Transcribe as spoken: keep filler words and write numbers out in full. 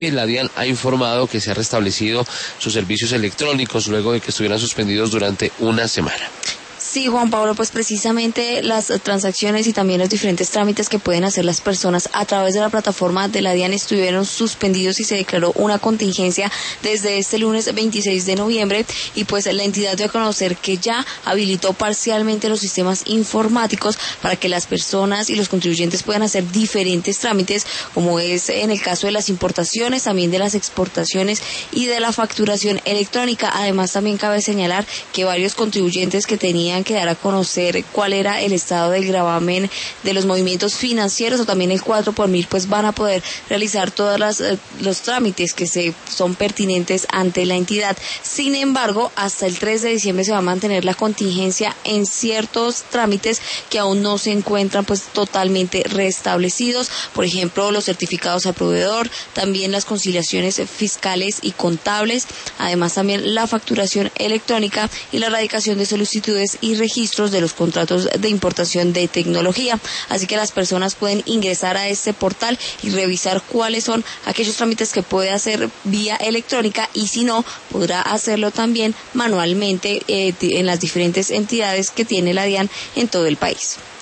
La DIAN ha informado que se ha restablecido sus servicios electrónicos luego de que estuvieran suspendidos durante una semana. Sí, Juan Pablo, pues precisamente las transacciones y también los diferentes trámites que pueden hacer las personas a través de la plataforma de la DIAN estuvieron suspendidos y se declaró una contingencia desde este lunes veintiséis de noviembre y pues la entidad dio a conocer que ya habilitó parcialmente los sistemas informáticos para que las personas y los contribuyentes puedan hacer diferentes trámites, como es en el caso de las importaciones, también de las exportaciones y de la facturación electrónica. Además, también cabe señalar que varios contribuyentes que tenían que dar a conocer cuál era el estado del gravamen de los movimientos financieros o también el cuatro por mil, pues van a poder realizar todos eh, los trámites que se son pertinentes ante la entidad. Sin embargo, hasta el tres de diciembre se va a mantener la contingencia en ciertos trámites que aún no se encuentran pues totalmente restablecidos, por ejemplo, los certificados al proveedor, también las conciliaciones fiscales y contables, además también la facturación electrónica y la erradicación de solicitudes y registros de los contratos de importación de tecnología. Así que las personas pueden ingresar a este portal y revisar cuáles son aquellos trámites que puede hacer vía electrónica y si no, podrá hacerlo también manualmente eh, en las diferentes entidades que tiene la DIAN en todo el país.